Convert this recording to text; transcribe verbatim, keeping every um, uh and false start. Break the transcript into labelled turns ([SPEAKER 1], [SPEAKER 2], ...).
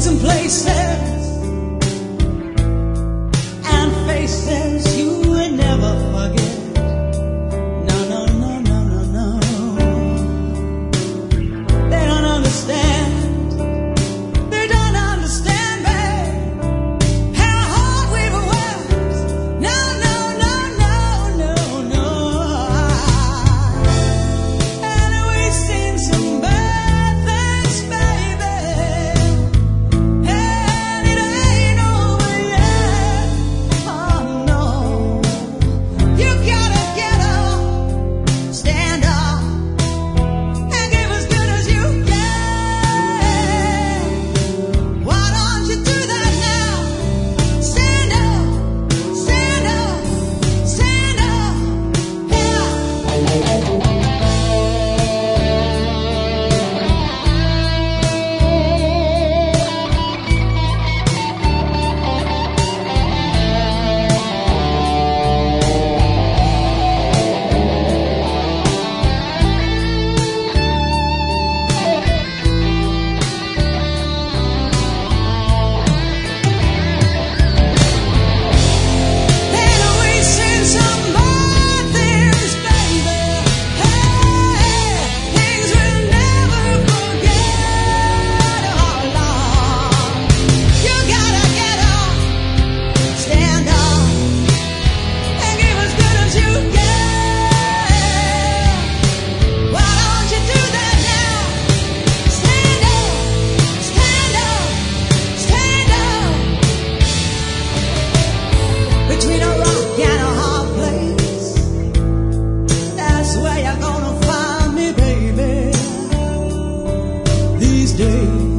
[SPEAKER 1] some places and faces you would never forget. No, no, no, no, no, no. They don't understand. They don't understand, babe, how hard we've worked. No, no, no, no, no, no. And we've seen some bad things, baby. And it ain't over yet. Oh no. You gotta get up, stand up, and give as good as you can. Why don't you do that now? Stand up, stand up, stand up, yeah. And we've seen some bad things, baby. Hey, things we'll never forget. Oh Lord, you gotta get up, stand up, and give as good as you can. Why don't you do that now? Stand up, stand up, stand up. Between a rock and a hard place, that's where you're gonna find me, baby. These days.